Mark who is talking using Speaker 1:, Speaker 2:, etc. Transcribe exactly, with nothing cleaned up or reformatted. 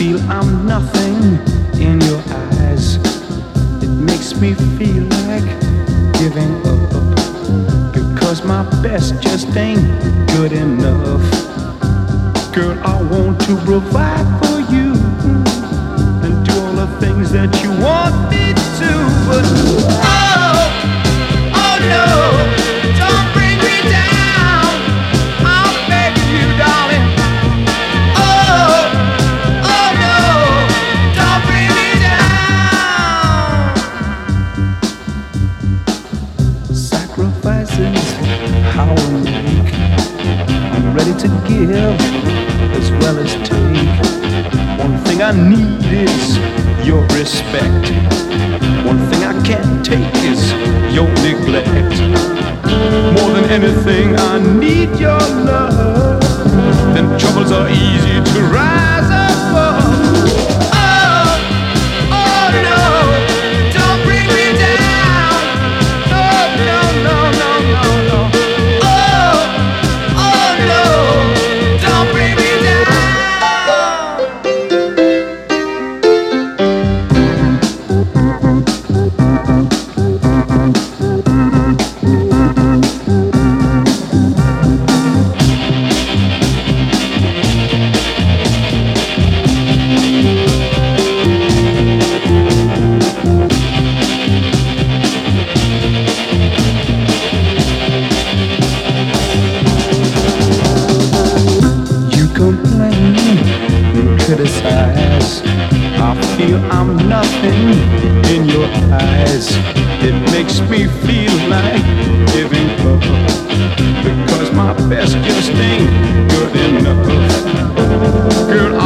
Speaker 1: feel I'm nothing in your eyes. It makes me feel like giving up, because my best just ain't good enough. Girl, I want to provide for you and do all the things that you want me to, but oh, oh no, don't bring me down. I'm begging you, darling. Oh, oh no, don't bring me down. Sacrifices how I make. I'm ready to give as well as take. One thing I need is your respect. One thing I can't take is your neglect. More than anything, I need your love. Then troubles are easy to rise above. Oh, oh no, don't bring me down. No, no, no, no, no, no. Oh, oh no, don't bring me down. Complain and criticize. I feel I'm nothing in your eyes. It makes me feel like giving up, because my best just ain't good enough. Girl,